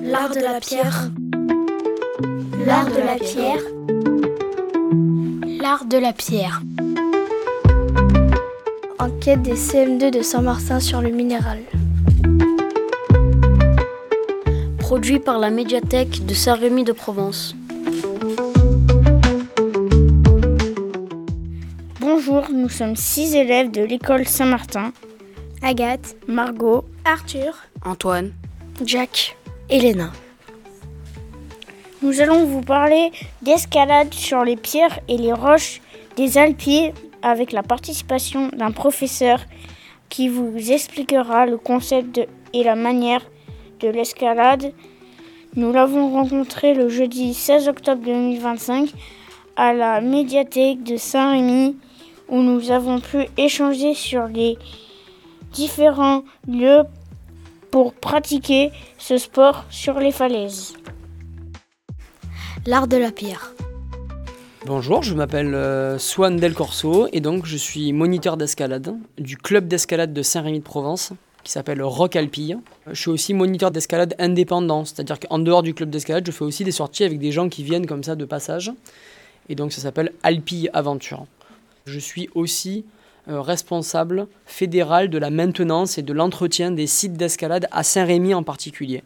L'art de la pierre. L'art de la pierre. L'art de la pierre. Enquête des CM2 de Saint-Martin sur le minéral. Produit par la médiathèque de Saint-Rémy-de-Provence. Bonjour, nous sommes 6 élèves de l'école Saint-Martin. Agathe, Margot, Arthur, Antoine, Jack, Elena. Nous allons vous parler d'escalade sur les pierres et les roches des Alpilles avec la participation d'un professeur qui vous expliquera le concept et la manière de l'escalade. Nous l'avons rencontré le jeudi 16 octobre 2025 à la médiathèque de Saint-Rémy où nous avons pu échanger sur les différents lieux pour pratiquer ce sport sur les falaises. L'art de la pierre. Bonjour, je m'appelle Swan Del Corso et donc je suis moniteur d'escalade du club d'escalade de Saint-Rémy-de-Provence qui s'appelle Rock Alpille. Je suis aussi moniteur d'escalade indépendant, c'est-à-dire qu'en dehors du club d'escalade, je fais aussi des sorties avec des gens qui viennent comme ça de passage et donc ça s'appelle Alpille Aventure. Je suis aussi responsable fédéral de la maintenance et de l'entretien des sites d'escalade à Saint-Rémy en particulier.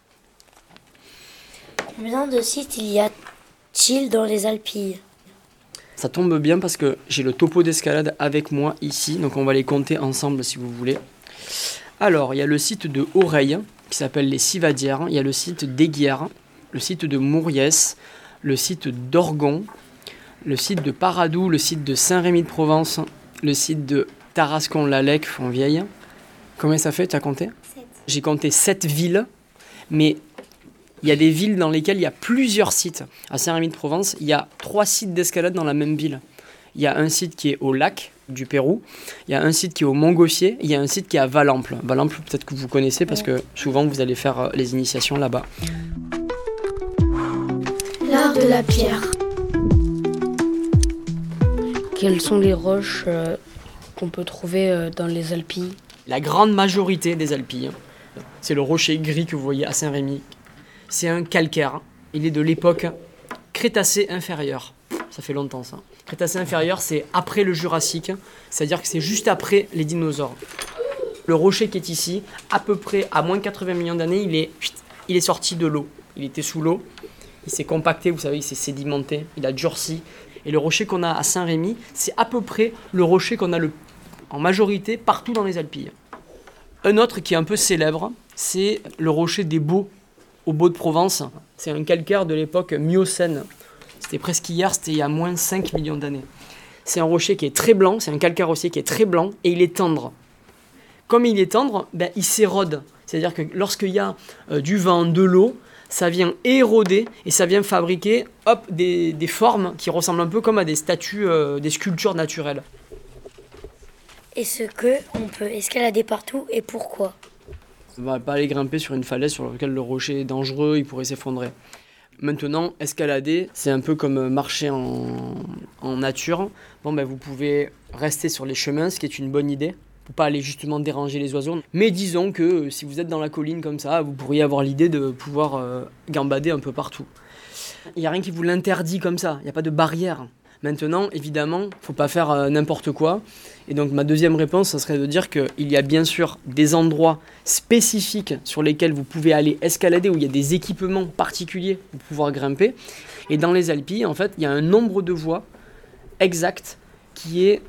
Combien de sites y a-t-il dans les Alpilles ? Ça tombe bien parce que j'ai le topo d'escalade avec moi ici, donc on va les compter ensemble si vous voulez. Alors, il y a le site de Oreille, qui s'appelle les Civadières, il y a le site d'Aiguières, le site de Mouriès, le site d'Orgon, le site de Paradou, le site de Saint-Rémy-de-Provence, le site de Tarascon-Lalec, Fontvieille. Combien ça fait, tu as compté ? 7. J'ai compté 7 villes, mais il y a des villes dans lesquelles il y a plusieurs sites. À Saint-Rémy-de-Provence, il y a 3 sites d'escalade dans la même ville. Il y a un site qui est au lac du Pérou, il y a un site qui est au Montgaussier, il y a un site qui est à Valamples. Valamples, peut-être que vous connaissez parce que souvent vous allez faire les initiations là-bas. L'art de la pierre. quelles sont les roches qu'on peut trouver dans les Alpilles ? La grande majorité des Alpilles, c'est le rocher gris que vous voyez à Saint-Rémy. C'est un calcaire. Il est de l'époque Crétacé inférieur. Ça fait longtemps ça. Crétacé inférieur, c'est après le Jurassique, c'est-à-dire que c'est juste après les dinosaures. Le rocher qui est ici, à peu près à moins de 80 millions d'années, il est sorti de l'eau. Il était sous l'eau, il s'est compacté, vous savez, il s'est sédimenté, il a durci. Et le rocher qu'on a à Saint-Rémy, c'est à peu près le rocher qu'on a en majorité partout dans les Alpilles. Un autre qui est un peu célèbre, c'est le rocher des Baux, au Baux de Provence. C'est un calcaire de l'époque Miocène. C'était presque hier, c'était il y a moins de 5 millions d'années. C'est un rocher qui est très blanc, c'est un calcaire aussi qui est très blanc et il est tendre. Comme il est tendre, il s'érode. C'est-à-dire que lorsqu'il y a du vent, de l'eau, ça vient éroder et ça vient fabriquer des formes qui ressemblent un peu comme à des statues, des sculptures naturelles. Est-ce qu'on peut escalader partout et pourquoi ? On ne va pas aller grimper sur une falaise sur laquelle le rocher est dangereux, il pourrait s'effondrer. Maintenant, escalader, c'est un peu comme marcher en nature. Vous pouvez rester sur les chemins, ce qui est une bonne idée, pour pas aller justement déranger les oiseaux. Mais disons que si vous êtes dans la colline comme ça, vous pourriez avoir l'idée de pouvoir gambader un peu partout. Il n'y a rien qui vous l'interdit comme ça, il n'y a pas de barrière. Maintenant, évidemment, il ne faut pas faire n'importe quoi. Et donc ma deuxième réponse, ça serait de dire qu'il y a bien sûr des endroits spécifiques sur lesquels vous pouvez aller escalader, où il y a des équipements particuliers pour pouvoir grimper. Et dans les Alpilles, en fait, il y a un nombre de voies exact qui est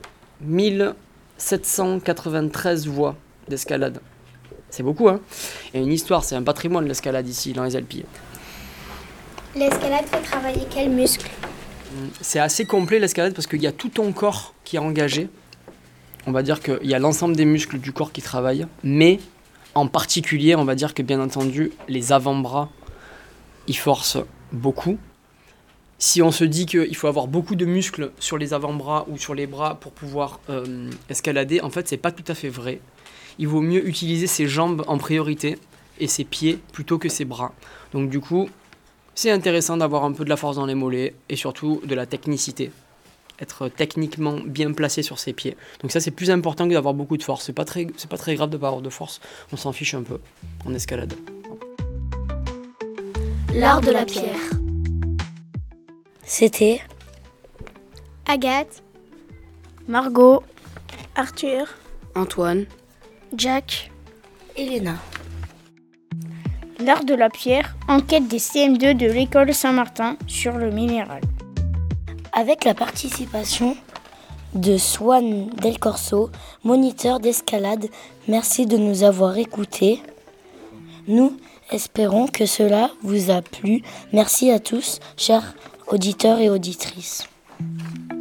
1793 voies d'escalade. C'est beaucoup, hein ? Il y a une histoire, c'est un patrimoine l'escalade ici, dans les Alpilles. L'escalade fait travailler quels muscles ? C'est assez complet l'escalade parce qu'il y a tout ton corps qui est engagé. On va dire qu'il y a l'ensemble des muscles du corps qui travaillent, mais en particulier, on va dire que bien entendu, les avant-bras, ils forcent beaucoup. Si on se dit qu'il faut avoir beaucoup de muscles sur les avant-bras ou sur les bras pour pouvoir escalader, en fait, c'est pas tout à fait vrai. Il vaut mieux utiliser ses jambes en priorité et ses pieds plutôt que ses bras. Donc du coup, c'est intéressant d'avoir un peu de la force dans les mollets et surtout de la technicité. Être techniquement bien placé sur ses pieds. Donc ça, c'est plus important que d'avoir beaucoup de force. C'est pas très grave de pas avoir de force. On s'en fiche un peu en escalade. L'art de la pierre. C'était Agathe, Margot, Arthur, Antoine. Jack. Elena. L'art de la pierre, enquête des CM2 de l'école Saint-Martin sur le minéral. Avec la participation de Swan Del Corso, moniteur d'escalade. Merci de nous avoir écoutés. Nous espérons que cela vous a plu. Merci à tous, chers auditeurs et auditrices.